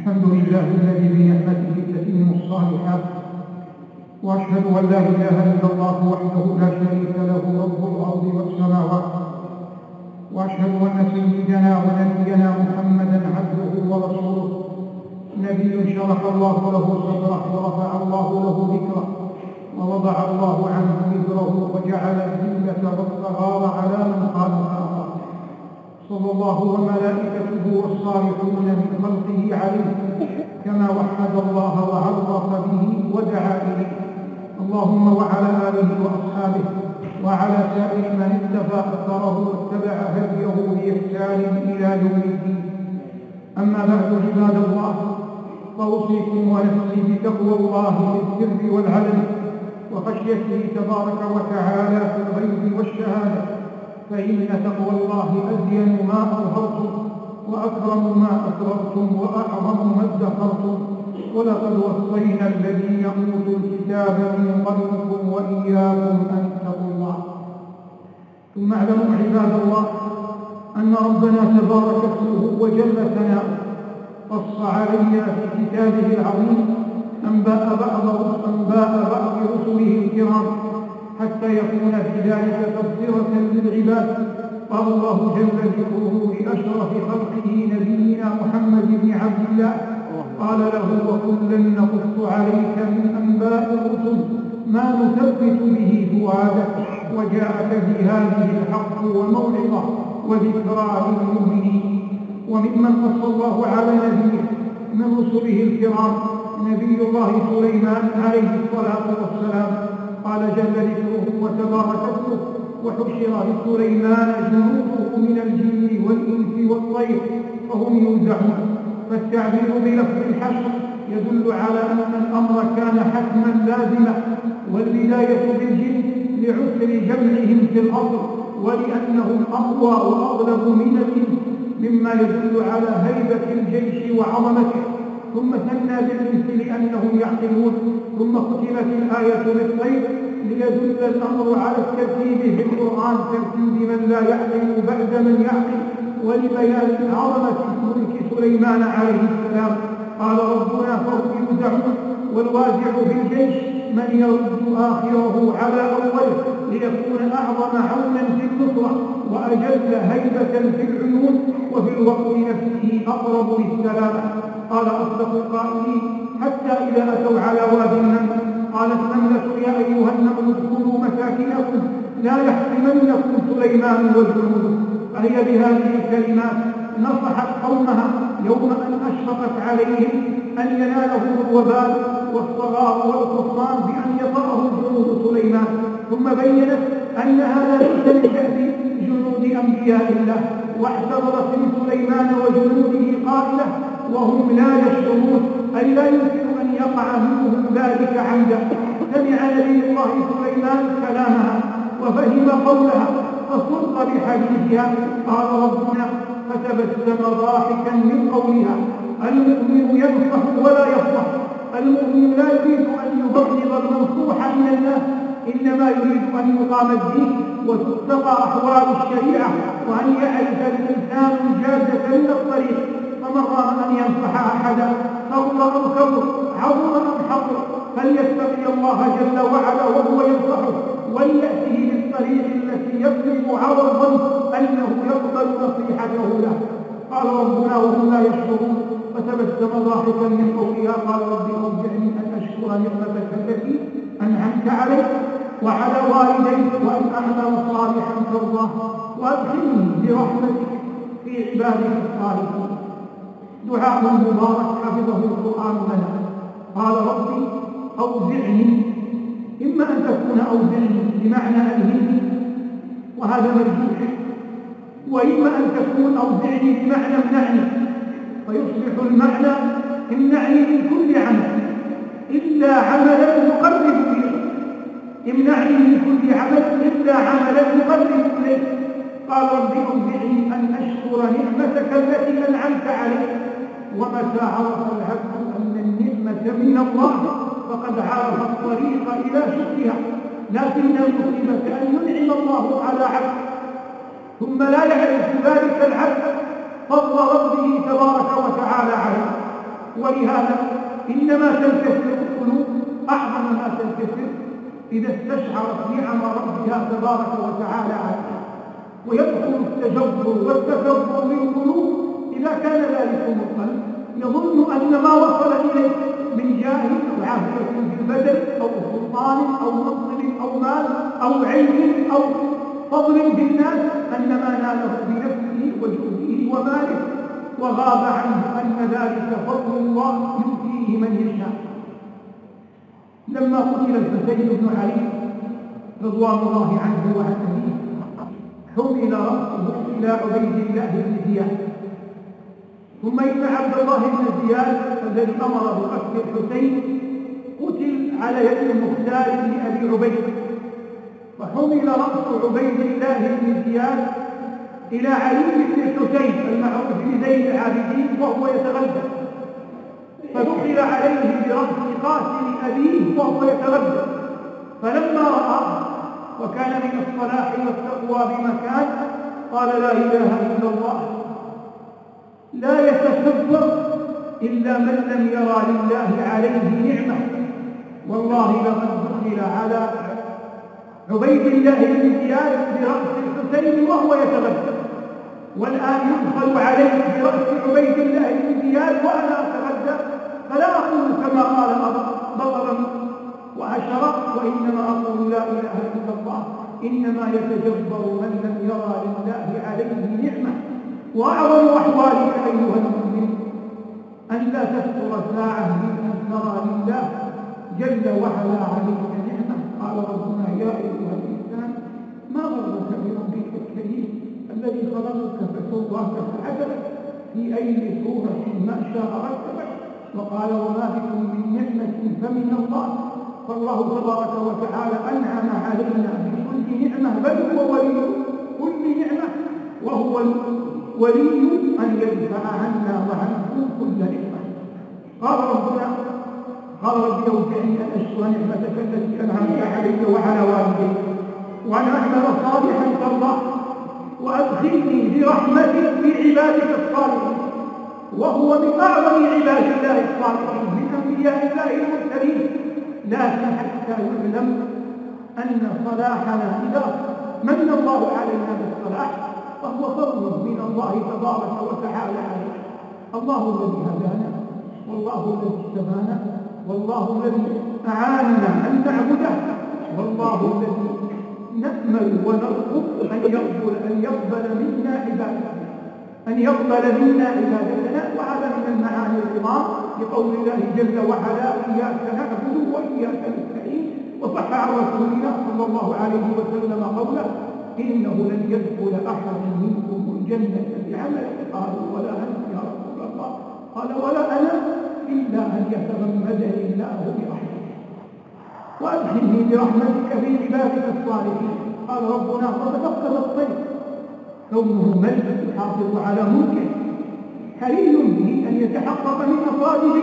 الحمد لله الذي بنعمته تتم الصالحات، وأشهد أن لا إله إلا الله وحده لا شريك له رب الأرض والسماوات، وأشهد أن سيدنا ونبينا محمدا عبده ورسوله، نبي شرح الله له صدره ورفع الله له ذكره ووضع الله عنه وزره وجعل الذلة والصغار على من خالف أمره، صلى الله وملائكته والصالحون من خلقه عليه كما وحد الله وعرف به ودعا إليه. اللهم وعلى آله وأصحابه وعلى سائر من اتبع أثره واتبع هديه بإحسان إلى يوم الدين. أما بعد عباد الله، فأوصيكم ونفسي بتقوى الله في السر والعلن وخشيته تبارك وتعالى في الغيب والشهادة، فإن تقوى الله أزين ما أظهرتم وأكرم ما أسررتم وأعظم ما ادخرتم، ولقد وصينا الذين أوتوا الكتاب من قبلكم وإياكم أن اتقوا الله. ثم اعلموا عباد الله أن ربنا تبارك اسمه وجل ثناؤه قص علينا في كتابه العظيم أنباء بعض رسله الكرام حتى يكون في ذلك تبصرة للعباد. قال الله جل ذكره لأشرف خلقه نبينا محمد بن عبد الله، قال له: وكلا نقص عليك من أنباء الرسل ما نثبت به فؤادك وجاءك في هذه الحق وموعظة وذكرى للمؤمنين. وممن قص الله على نبيه من رسله الكرام نبي الله سليمان عليه الصلاة والسلام، قال جل ذكره وتبارك اسمه: وحشر لسليمان جنوده من الجن والإنس والطير فهم يوزعون. فالتعبير بلفظ الحشر يدل على أن الأمر كان حتما لازما، والبداية بالجن لعسر جمعهم في الأصل ولأنهم أقوى وأغلب من الإنس، مما يدل على هيبة الجيش وعظمته. ثم ثنى بالإنس لأنهم يعقلون. ثم ختمت الآية بالطير ليدل الأمر على الترتيب في القرآن ترتيب من لا يعقل بعد من يعقل، ولبيان عظمة ملك سليمان عليه السلام. قال ربنا: فهم يوزعون. والوازع في الجيش من يرد آخره على أوله ليكون أعظم عونا في النصرة وأجل هيبة في العيون وفي الوقت نفسه أقرب للسلامة. قال أصدق القائلين: حتى إذا أتوا على وادي النمل قالت نملة: يا أيها النمل ادخلوا مساكنكم لا يحطمنكم سليمان وجنوده. فهي بهذه الكلمات نصحت قومها يوم أن أشفقت عليهم أن ينالهم الوبال والصغار والكفران بأن يطأهم جنود سليمان. ثم بينت أن هذا ليس من شأن جنود أنبياء الله، واعتبرت من سليمان وجنوده قائلة وهم لا يشعرون، أي لا يمكن أن يقع منهم ذلك عمدا. سمع نبي الله سليمان كلامها وفهم قولها فصدق بحديثها. قال ربنا: فتبسم ضاحكا من قولها. المؤمن ينصح ولا يفضح، المؤمن لا يريد أن يبغض المنصوح من الناس، إنما يريد أن يقام الدين وتتقى أحوال الشريعة وأن يعرف الإنسان الجادة من الطريق. فمن رأى أن ينصح أحدا صغر أو كبر عظم أم حقر فليتقي الله جل وعلا وهو ينصحه وليأته بالطريق التي يطلب على الظن أنه يقبل نصيحته له. قال ربنا: وهم لا يشكرون. فتبسم ضاحكا من قولها. قال: رب أوزعني أن أشكر نعمتك التي أنعمت علي وعلى والدي وأن أعمل صالحا ترضاه وأدخلني برحمتك في عبادك الصالحين. دعاء مبارك حفظه القرآن لنا. قال: ربي أوزعني، إما أن تكون أوزعني بمعنى ألهمني وهذا مرجوح، وإما أن تكون أوزعني بمعنى امنعني، فيصبح المعنى امنعني من كل عمل إلا عملا يقرب إليه، امنعني من كل عمل إلا عملا يقرب إليه. قال: ربي أوزعني أن أشكر نعمتك التي أنعمت علي. ومتى عرف العبد أن النعمة من الله فقد عرف الطريق إلى شكرها. لكن المصيبة أن ينعم الله على عبد ثم لا يعرف ذلك العبد فضل ربه تبارك وتعالى عليه، ولهذا إنما تنكسر القلوب أعظم ما تنكسر إذا استشعرت نعم ربها تبارك وتعالى عليها، ويدخل التجبر والتكبر للقلوب إذا كان ذلك القلب يظن أن ما وصل إليه من جاه أو عافية في البدن أو سلطان أو منصب أو مال أو علم أو فضل بالناس أنما ناله بنفسه وجهده وماله، وغاب عنه أن ذلك فضل الله يؤتيه من يشاء. لما قتل الحسين بن علي رضوان الله عنه وعن أبيه حمل رأسه إلى عبيد الله بن زياد، ثم إن عبد الله بن زياد الذي أمر بقتل الحسين قتل على يد المختار لأبي عبيد، فحمل رأس عبيد الله بن زياد إلى علي بن الحسين المعروف بزين العابدين وهو يتغدى، فدخل عليه برأس قاتل أبيه وهو يتغدى، فلما رأى وكان من الصلاح والتقوى بمكان قال لا إله إلا الله، لا يتكبر إلا من لم يرى لله عليه نعمة، والله لقد دخل على عبيد الله بن زياد برأس الحسين وهو يتغدى، والآن يدخل عليه برأس عبيد الله بن زياد وأنا أتغدى، فلا أقول كما قال بطلا وعشرة، وإنما أقول لا إله إلا الله، إنما يتجبر من لم يرى لله عليه نعمة. وأعظم أحوالك أيها المؤمن أن لا تذكر ساعة من أن ترى لله جل وعلا عليك نعمة. قال ربنا يا أيها الإنسان ما غرك بربك الكريم الذي خلقك فسواك فعدلك في أي صورة ما شاء ركبك، وقال وما بكم من نعمة فمن الله، فالله تبارك وتعالى أنعم علينا بكل نعمة، بل هو ولي كل نعمة، وهو ولي أن يدفع عنا وعنكم كل نعمة. قال ربنا قال رب اوزعني أن أشكر نعمتك التي أنعمت علي وعلى والدي وأن أعمل صالحا ترضاه وأدخلني برحمتك في عبادك الصالحين، وهو من أعظم عباد الله الصالحين من أنبياء الله المرسلين. لكن حتى يعلم أن صلاحنا إذا من الله علينا بالصلاح فهو فضل من الله تبارك وتعالى عليه. الله الذي هدانا، والله الذي اجتبانا، والله الذي أعاننا أن نعبده، والله الذي نأمل ونرجو أن يقبل منا عبادتنا، أن يقبل منا عبادتنا. وهذا من المعاني العظام لقول الله جل وعلا إياك نعبد وإياك نستعين. وصح عن رسولنا صلى الله عليه وسلم قوله إنه لن يدخل أحد منكم الجنة بعمله، قالوا ولا أنت يا رسول الله؟ قال ولا أنا إلا أن يتغمدني الله برحمته وأدخلني برحمتك في عبادك الصالحين. قال ربنا فتفقد الطير كونه ملك يحافظ على ملكه حري به أن يتحقق من مصالحه،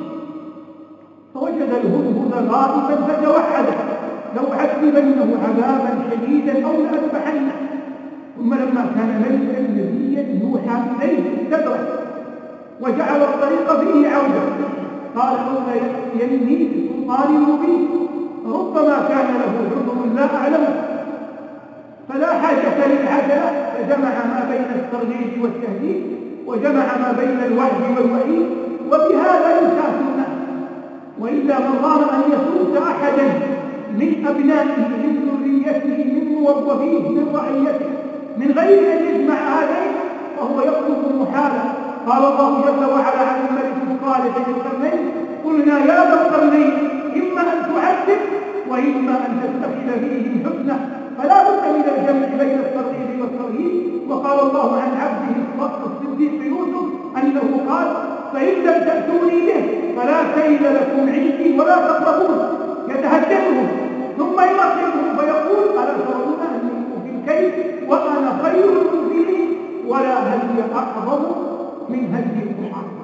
فوجد الهدهد غائبا فتوحده لو عذبنه عذابا شديدا أو لأذبحنه، ثم لما كان ملكا نبيا يوحى إليه استدرك وجعل الطريق فيه عودا، قال لولا يأتيني بسلطان مبين، ربما كان له عذر لا أعلمه، فلا حاجة للعجلة، فجمع ما بين الترغيب والتهديد وجمع ما بين الوعد والوعيد، وبهذا يساس الناس. وإلا من رام أن يسوس أحدا من أبنائه من ذريته من موظفيه من رعيته من غير أن يجمع هذين فهو يطلب المحالة. قال الله جل وعلا عن الملك الصالح ذي القرنين قلنا يا ذا القرنين إما أن تعذب وإما أن تتخذ فيهم حسنا، فلا بد من الجمع بين الترغيب والترهيب. وقال الله عن عبده الصديق يوسف أنه قال فإن لم تأتوني به فلا كيل لكم عندي ولا تقربون، يتهددهم ثم يرحمهم فيقول ألا ترون أني في الكيل وأنا خير المنزلين ولا هدي أعظم من هدي القرآن.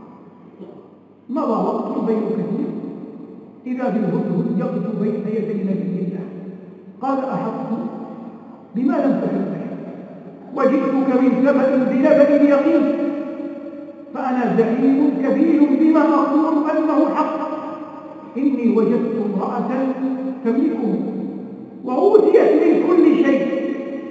مضى وقت بين كثير إذا بالهدهد يقف بين يدي نبي الله قال أحطت بما لم تكن، وجئتك من سبأ بنبأ يقين، فأنا زعيم كبير بما أقول أنه حق. إني وجدت امرأة تملكهم وأوتيت من كل شيء،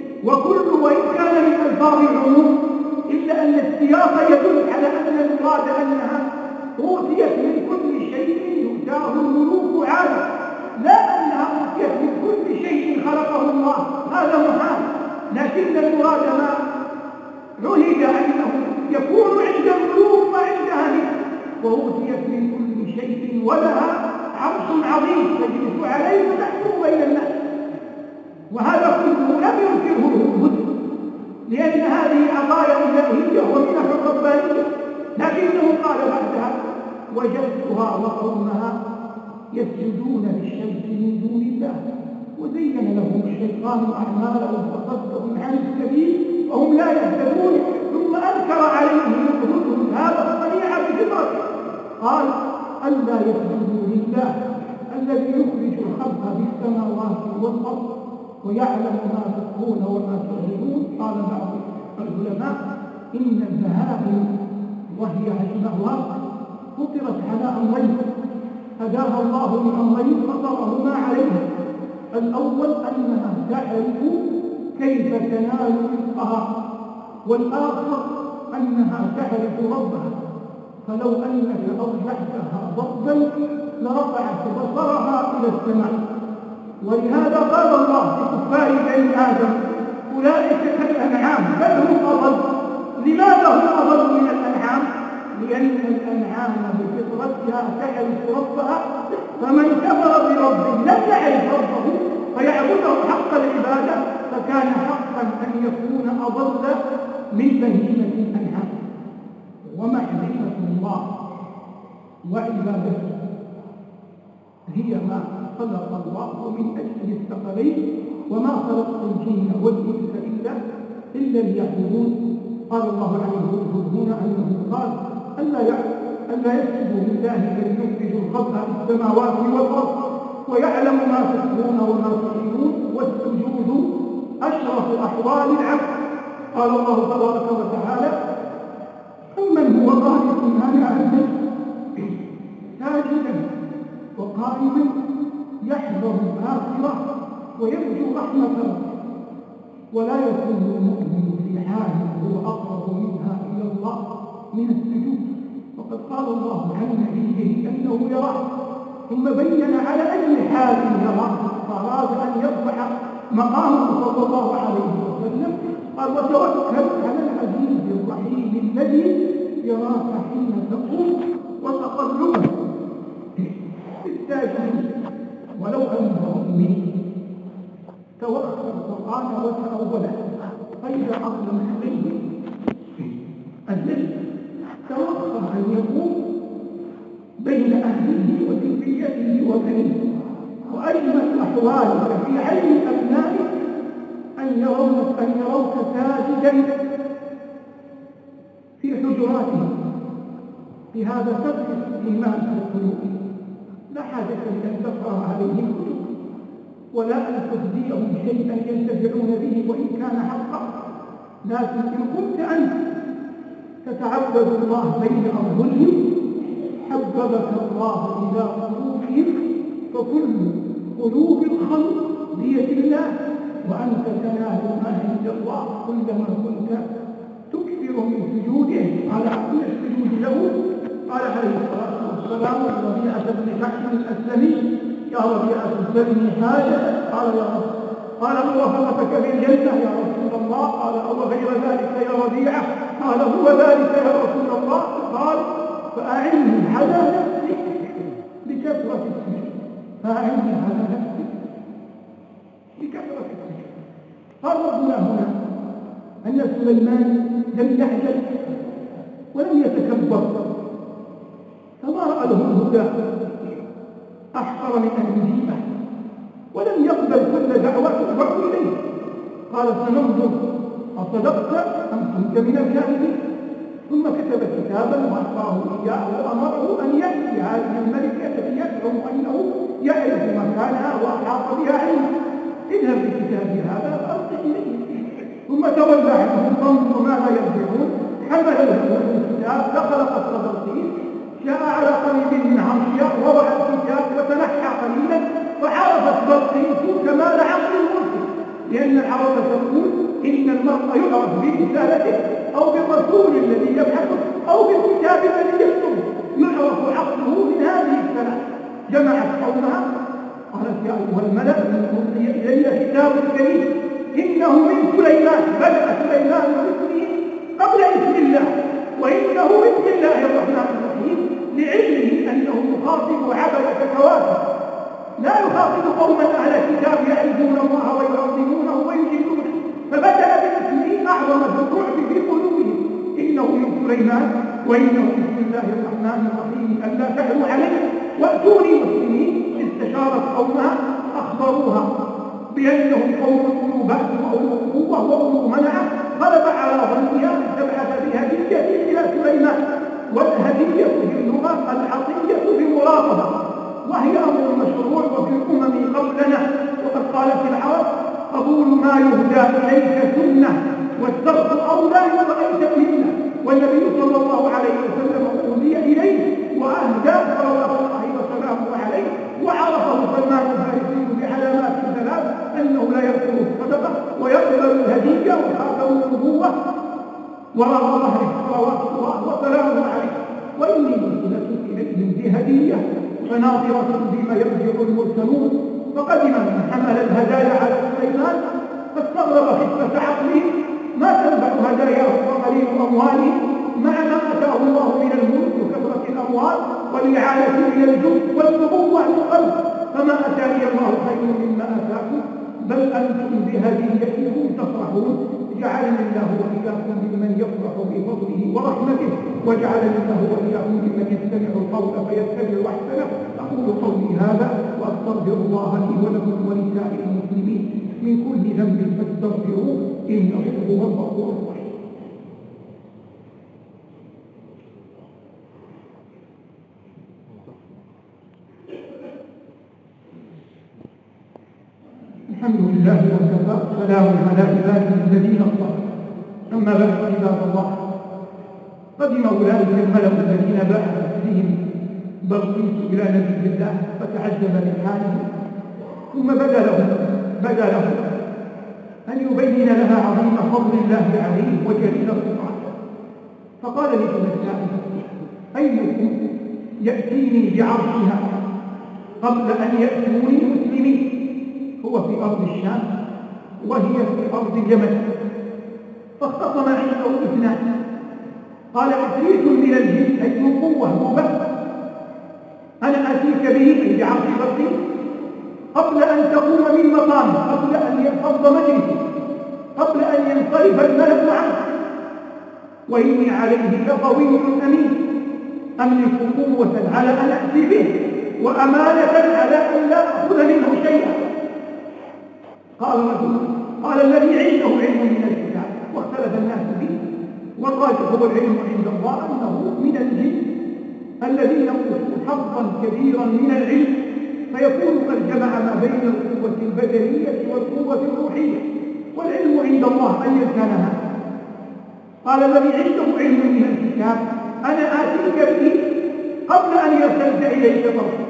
وإن كان من ألفاظ العموم إلا أن السياق يدل على أن المراد أنها أوتيت من كل شيء يؤتاه الملوك عالم، لا أنها أوتيت من كل شيء خلقه الله، هذا محال. لكن المراد ما عهد أنه يكون عند الملوك وعندها مثل، وأوتيت من كل شيء ولها عرش عظيم تجلس عليه وتحكم بين الناس. وهذا كله لم ينكره الهدهد، لأن هذه عطايا إلهية ومنح ربانية، لكنه قال بعدها: وجدتها وقومها يسجدون للشمس من دون الله وزين لهم الشيطان أعمالهم فصدهم عن السبيل وهم لا يهتدون. ثم أنكر عليهم الهدهد هذا الصنيع بفطرته، قال: ألا يسجدوا لله الذي يخرج الخلق في السماوات والأرض ويعلم ما تخفون وما تعلنون. قال بعض العلماء: إن البهائم وهي الشهوات فطرت على أمرين هداها الله من أمرين فطرهما عليها. الأول أنها تعرف كيف تنال رزقها، والآخر أنها تعرف ربها، فلو أنك أرجعتها ضبا لرفعت بصرها إلى السماء. ولهذا قال الله لكفار بني آدم: أولئك كالأنعام بل هم أضل. لماذا هم أضل من الأنعام؟ لأن الأنعام بفطرتها تعرف ربها، فمن كفر بربه لم يعرف ربه فيعبده حق العبادة، فكان حقا أن يكون أضل من بهيمة الأنعام. ومعرفة الله وعبادته هي ما خلق الله من أجل الثقلين، وما خلقت الجن والإنس إلا ليعبدون. قال الله عنه هنا أنه قال: ألا يسجدوا لله الذي يخرج الخلق في السماوات والأرض ويعلم ما تخفون وما تعلنون، والسجود أشرف أحوال العبد. قال الله تبارك وتعالى: أمن هو قانت آناء الليل ساجدا وقائما يحذر الآخرة ويرجو رحمة ربه، ولا يكون المؤمن في حال هو أقرب منها إلى الله من السجود. وقد قال الله عن نبيه أنه يراه، ثم بين على أي حال يراه، فأراد أن يرفع مقامه صلى الله عليه وسلم. قال: وتوكل على العزيز الرحيم الذي يراك حين تقوم وتقلبك في الساجدين. ولو أن مؤمن توخى القرآن وتأوله فإذا أظلم عليه الذي توخى أن يقوم بين أهله وذريته وبنيه، وأجمل أحوالك في عين أبنائك أن يروك ساجدا في حجراتهم. في هذا تدرس الإيمان في القلوب، لا حاجة أن تقرأ عليهم كتب ولا أن تهديهم شيئا ينتفعون به وإن كان حقا، لكن إن كنت أنت تتعبد الله بين أرجلهم حببك الله إلى قلوبهم، فكل قلوب الخلق بيد الله، وأنت تنال ما عند الله كلما كنت تكثر من سجوده على عقل السجود له. قال عليه الصلاة والسلام لربيعة بن كعب الأسلمي: يا ربيعة سلني حاجة. قال: يا رب. قال: من وفقتك بالجنة يا رسول الله؟ قال: أو غير ذلك يا ربيعة؟ قال: هو ذلك يا رسول الله. قال: فأعني على نفسك بكثرة السجود. فأعني على نفسك بكثرة السجود. قال ربنا هنا أن سليمان لم يعجل ولم يتكبر، فما رأى له الهدى أحقر من أن يجيبه، ولم يقبل كل دعوة تدعو إليه. قال: سننظر أصدقت أم كنت من الكاذبين. ثم كتب كتابا وأعطاه إياه وأمره أن يأتي هذه الملكة التي يزعم أنه يعرف مكانها وأحاط بها علما. اذهب بكتابي هذا فألقه إليه. ثم تولى عنهم فانظر ماذا يرجعون. حمل له الكتاب، دخل جاء على قريب من عرشها ووضع الكتاب وتنحى قليلا فعرفت بلقيس كمال عقل الملك، لأن العرب تقول إن المرء يعرف برسالته أو بالرسول الذي يبحثه أو بالكتاب الذي يكتبه، يعرف عقله من هذه الثلاث. جمعت قومها قالت يا أيها الملأ أوحي إلي كتاب كريم إنه من سليمان، بدأ سليمان باسمه قبل اسم الله، وإنه بسم الله الرحمن الرحيم، لعلمه أنه يخاطب عبدة كواكب، لا يخاطب قوما أهل الكتاب يعرفون الله ويعظمونه ويجلونه، فبدأ باسمه أعظم الرعب في قلوبهم، إنه من سليمان وإنه بسم الله الرحمن الرحيم ألا تعلوا عليه وأتوني مسلمين. استشارت قومها أخبروها بأنهم قوم أولو بأس وأولو قوة وأولو منعة، غلب على ظنها تبعث بهدية إلى سليمان، والهدية في اللغة العطية بمراقبة، وهي أمر مشروع وفي الأمم قبلنا، وقد قالت العرب قبول ما يهدى إليك سنة والترك أولى إن رأيت بهن، والنبي صلى الله عليه وسلم أهدي إليه وأهدى صلوات الله وسلامه عليه، وعرفه سلمان الفارسي بعلامات ثلاث أنه لا يقبل الصدقة ويقبل الهدية وخاتم النبوة وراء ظهره وسلامه عليه. وإني مرسلة إليهم بهدية فناظرة بما يرجع المرسلون. فقدم من حمل الهدايا على سليمان فاستغرب خفة عقله، ما تنفع هداياه وقليل أمواله مع ما أتاه الله من الملك وكثرة الأموال والإعانة إلى الجند والنبوة للخلق، فما أتاني الله خير مما آتاكم بل أنتم بهديتكم تفرحون. جعلني الله وإياكم ممن يفرح بفضله ورحمته، وجعلني الله وإياكم ممن يستمع القول فيتبع أحسنه. أقول قولي هذا وأستغفر الله لي ولكم ولسائر المسلمين من كل ذنب فاستغفروه إنه هو الغفور الرحيم. الحمد لله وكفى، سلام على عباده الذين اصطفى. أما بعد عباد الله، قدم أولئك الملأ الذين بعثت بهم بلقيس إلى نبي الله فتعجب من حاله، ثم بدا له أن يبين لها عظيم فضل الله عليه وجليل سلطانه، فقال لجلسائه أيكم يأتيني بعرشها قبل أن يأتوني مسلمين؟ هو في أرض الشام وهي في أرض اليمن. فاختصم عنده اثنان، قال عفريت من الجن أي قوة ذو بأس أنا أتيك به بعرش بلقيس قبل أن تقوم من مقامه، قبل أن ينفض مجلسه، قبل أن ينصرف الملك عنه، وإني عليه لقوي أمين، أملك قوة على أن أأتي به وأمانة على أن لا أخذ منه شيئا. قال رجل قال الذي عنده علم من الكتاب، واختلف الناس به، والراجح هو العلم عند الله أنه من الجن الذين أوتوا حظا كبيرا من العلم، فيكون قد جمع ما بين القوة البدنية والقوة الروحية، والعلم عند الله أن يكنها. قال الذي عنده علم من الكتاب أنا آتيك به قبل أن يرتد إليك طرفك.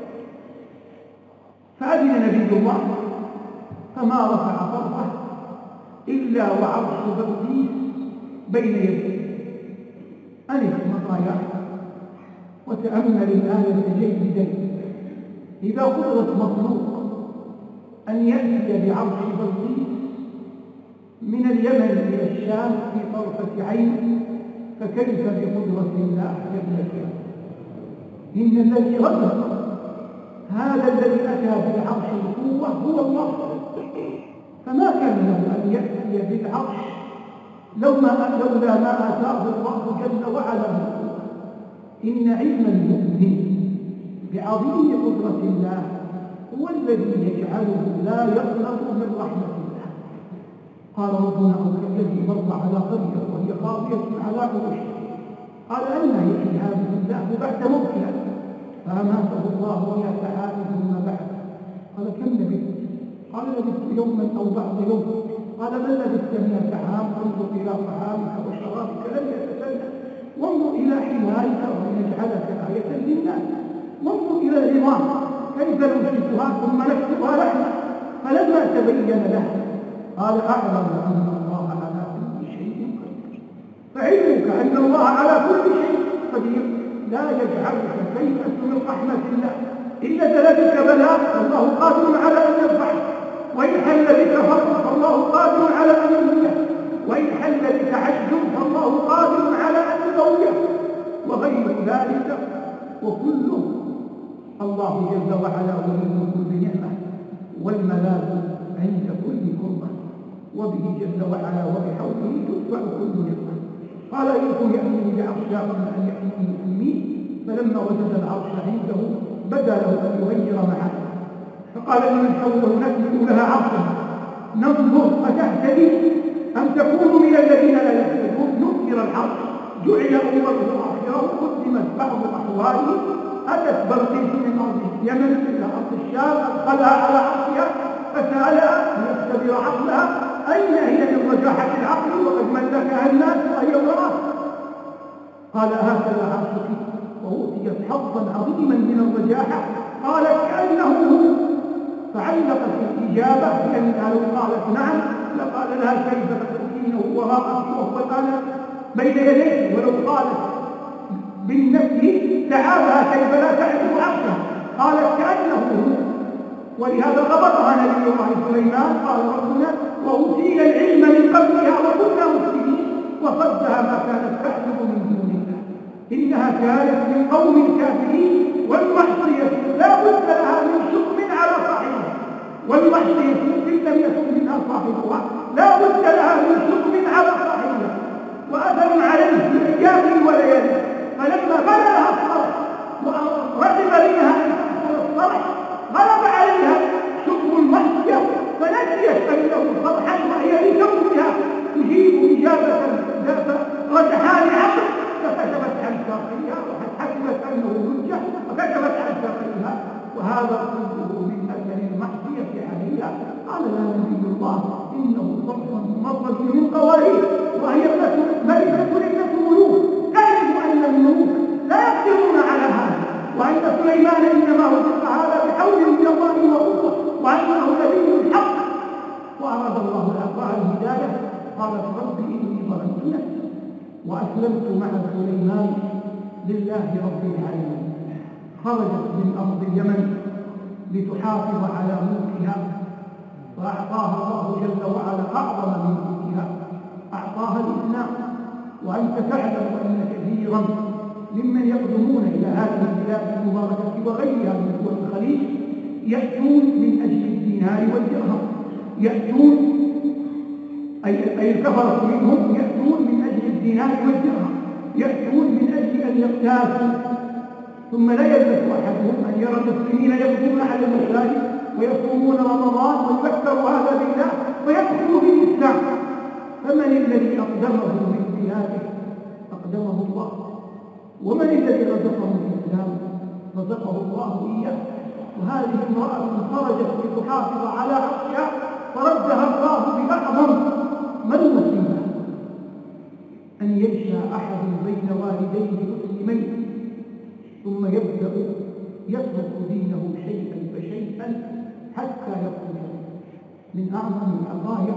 فأذن نبي الله فما رفع طرفه إلا وعرش بلقيس بين يديه. ألف مطايا وتأمل الآية جيدا. إذا قدرت مخلوق أن يأتي بعرش بلقيس من اليمن إلى الشام في طرفة عين، فكيف بقدرة الله جل جلاله؟ إن الذي رزق هذا الذي أتى بالعرش القوة هو الله، فما كان له أن يأتي بالعرش لولا ما آتاه الله جل وعلا بالقوة. إن علم المؤمن بعظيم قدرة الله هو الذي يجعله لا يقنط من رحمة الله. قال ربنا أو كالذي مر على قرية وهي خاوية على عروشها قال أنى يحيي هذه الله بعد موتها فأماته الله 100 عام ثم بعد. قال كم لبثت؟ قال لبثت يوما أو بعض يوم. قال من لبثت 100 عام؟ انظر إلى طعامك وشرابك لم يتسنى، وانظر إلى حمارك وإلى يجعلك آية للناس. وانظر إلى العظام كيف ننشفها ثم نكتبها لحما، فلما تبين له قال أعلم أن الله على كل شيء قدير. فعلمك أن الله على كل شيء قدير لا يجعلك تيأس من رحمة الله. إن نزل بك بلاء فالله قادر على أن يرفعه، وإن حل بك فقر فالله قادر على أن يمنعه، وإن حل بك عجز فالله قادر على أن يقويه، وغير ذلك وكله الله جل وعلا ولي كل نعمة والملاذ عند كل كربة، وبه جل وعلا وبحوله تدفع كل نعمة. قال إنكم يأتي بعرشها قبل أن يأتي المسلمين، فلما وجد العرش عنده بدا له أن يغير معه، فقال لمن حوله نكمل لها عرشها ننظر أتهتدي أم تكون من الذين لا يهتدون. نكر العرش جعل أوله وآخره، قدمت بعض أحواله، أتت بلقيس من أرض اليمن إلى أرض الشام، أدخلها على عرشها فسألها ليختبر عقلها أين هي من رجاحة العقل وقد ملكها الناس أي الله. قال هكذا عرشك، وأوتيت حظا عظيما من الرجاحة. قالت كأنه هو، فعلقت الإجابة لأنها لو قالت نعم لقال لها كيف تأتينه وراءك وهو الآن بين يديك، ولو قالت بالنفي تعالها كيف لا تعرف عرشه. قالت كأنه هو، ولهذا ربطها نبي الله سليمان. قال ربنا وأوتينا العلم من قبلها وكنا مسلمين، وصدها ما كانت تعبد من دون الله إنها كانت من قوم كافرين. والمعصية لا بد لها من شؤم على صاحبها، والمعصية إن لم يكن منها صاحبها لا بد لها من شؤم على صاحبها وأثر عليه في أيام وليالي. فلما بلغها الصرح ورغب منها الصرح غلب عليها شؤم المعصية، فنسيت أنه صرحا وهي لكونها تجيب إجابة ذات رجحان عقل، فكتبت عن ساقيها وحسبت أنه حجة وكتبت عن ساقيها، وهذا كله من أجل المعصية عليها. قال لا نبي الله إنه صرف مفرد من قوارير، وهي ملكة ليست ملوك، تعرف أن الملوك لا يقدرون على هذا، وأن سليمان إنما وفق هذا بحول من الله وقوة، وأنه نبي الحق وأراد الله إعطاء الهداية. قالت رب إني ظلمت نفسي وأسلمت مع سليمان لله رب العالمين. خرجت من أرض اليمن لتحافظ على ملكها، فأعطاها الله جل وعلا أعظم من ملكها، أعطاها الإسلام. وأنت تعلم أن كثيرا ممن يقدمون إلى هذه البلاد المباركة وغيرها من دول الخليج يأتون من أجل الدينار والدرهم، يأتون أي الكفرة منهم يأتون من أجل الدينار والدرهم، يأتون من أجل أن يقتاتوا، ثم لا يلبث أحدهم أن يرى المسلمين يغدون على المساجد ويصومون رمضان ويذكر هذا بالله ويدخل في الإسلام. فمن الذي أقدمه من بلاده؟ أقدمه الله. ومن الذي رزقه الإسلام؟ رزقه الله إياه. وهذه امرأة خرجت لتحافظ على عرشها فردها الله بأعظم مصيبة أن ينشأ أحد بين والديه مسلمين ثم يبدأ يترك دينه شيئا فشيئا حتى يخرج من أعظم القضايا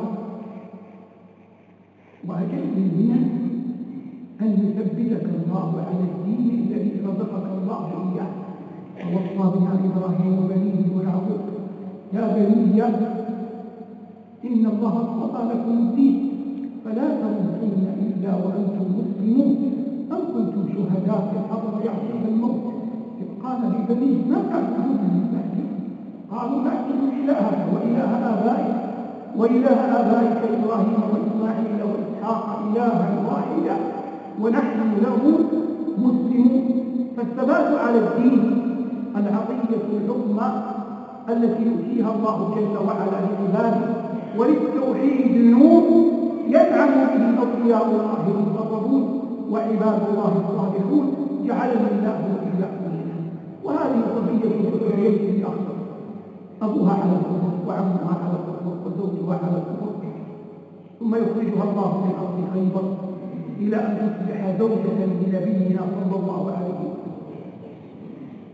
وأجل منها أن يثبتك الله على الدين الذي رزقك الله إياه. ووصى بها إبراهيم بنيه ويعقوب يا بني إن الله اصطفى لكم الدين فلا تموتن إلا وأنتم مسلمون. أم كنتم شهداء إذ حضر يعقوب الموت إذ قال لبنيه ما تعبدون من بعدي؟ قالوا نعبد إلهك وإله آبائك وإله آبائك إبراهيم وإسماعيل وإسحاق إلها واحدا ونحن له مسلمون. فالثبات على الدين العطية العظمى التي يؤتيها الله جل وعلا لعباده، وللتوحيد النور ينعم به أولياء الله المقربون وعباد الله الصالحون جعلنا الله وإياكم منها. وهذه قضية ذرية الأخضر، أبوها على الكفر وعمها على الكفر وزوجها على الكفر، ثم يخرجها الله من أرض خيبر إلى أن تصبح زوجة لنبينا صلى الله عليه وسلم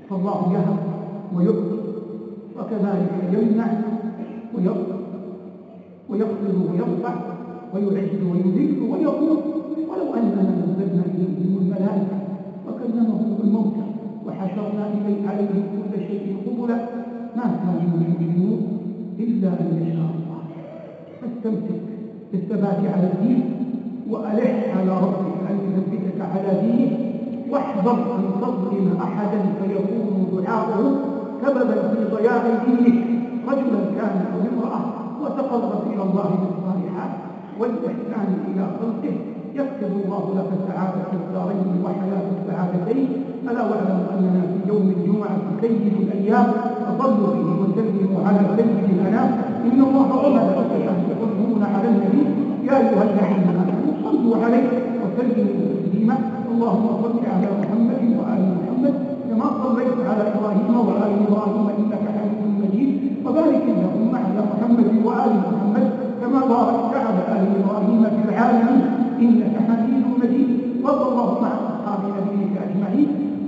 فالله يهب ويعطي، وكذلك يمنع ويغفر ويخفض ويرفع ويعز ويذل ويقول. ولو أننا نزلنا إليهم الملائكة وكلمهم الموتى وحشرنا عليهم كل شيء قبلا ما كانوا يؤمنون إلا أن يشاء الله. فاستمسك بالثبات على الدين وألح على ربك أن يثبتك على دينه، واحذر أن تظلم أحدا فيكون دعاؤه سببا في ضياع دينك، رجلا كان أو امرأة، وتقرب إلى الله بالصالحات والإحسان إلى خلقه يكتب الله لك السعادة في الدارين وحياة السعادتين. ألا واعلم أننا في يوم الجمعة سيد الأيام، فصلوا فيه وسلموا على سيد الأنام. إن الله وملائكته يصلون على النبي يا أيها الذين آمنوا صلوا عليه وسلموا تسليما. اللهم صل على محمد وآل محمد كما صليت على إبراهيم وآل إبراهيم إنك حميد مجيد، وبارك اللهم على محمد وآل محمد كما باركت على آل إبراهيم في العالمين إنك حميد مجيد. وارض اللهم عن أصحاب نبيك أجمعين،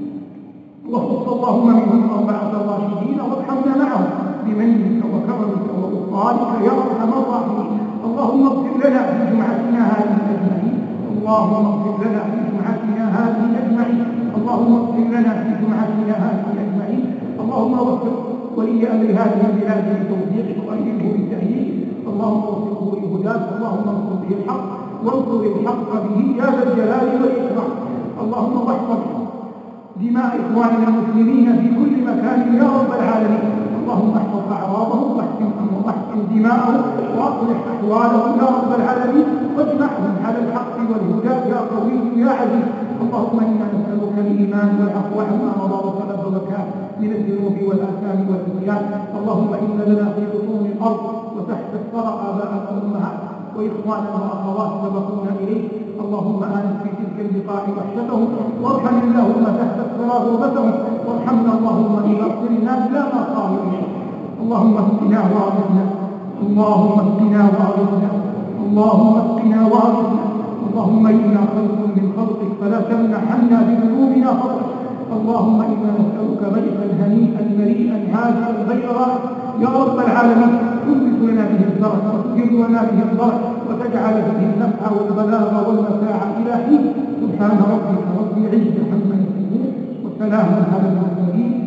وخص اللهم منهم 4 راشدين وارحمنا معهم بمنك وكرمك وغفرانك يا أرحم الراحمين. اللهم اغفر لنا في جمعتنا هذه أجمعين، اللهم اغفر لنا في جمعتنا هذه أجمعين، اللهم اغفر لنا في جمعتنا هذه أجمعين. اللهم وفق ولي أمر هذه البلاد بتوفيقك وأيده بالتأييد، اللهم وفقه لهداك، اللهم انصر به الحق وانصر الحق به يا ذا الجلال والإكرام. اللهم احفظ دماء إخواننا المسلمين في كل مكان يا رب العالمين، اللهم احفظ أعراضهم واحسن دماءهم وأصلح أحوالهم يا رب العالمين، واجمعهم على الحق والهدى يا قوي يا عزيز. اللهم إنا نسألك الإيمان والعفو عما مضى وسلف وكان من الذنوب والآثام والعصيان. اللهم إن لنا في بطون الأرض وتحت الثرى آباءنا وأمهات وإخوانا وأخوات سبقونا إليه، اللهم آنس في تلك البقاع وحشتهم، وارحم اللهم تحت الثرى غربتهم، وارحمنا اللهم إذا صرنا إلى ما صاروا إليه. اللهم اسقنا وارزقنا، اللهم اسقنا وارزقنا، اللهم اسقنا وارزقنا. اللهم إنا خلق من خلقك فلا تمنحنا بذنوبنا فضلك. اللهم إنا نسألك رزقا هنيئا مريئا هادئا غير رائع يا رب العالمين، تنبت لنا به الزرع وتجر لنا به الضرع وتجعل به النفع والبلاغ والمتاع إلى حين. سبحان ربك رب العزة عما يصفون وسلام على المرسلين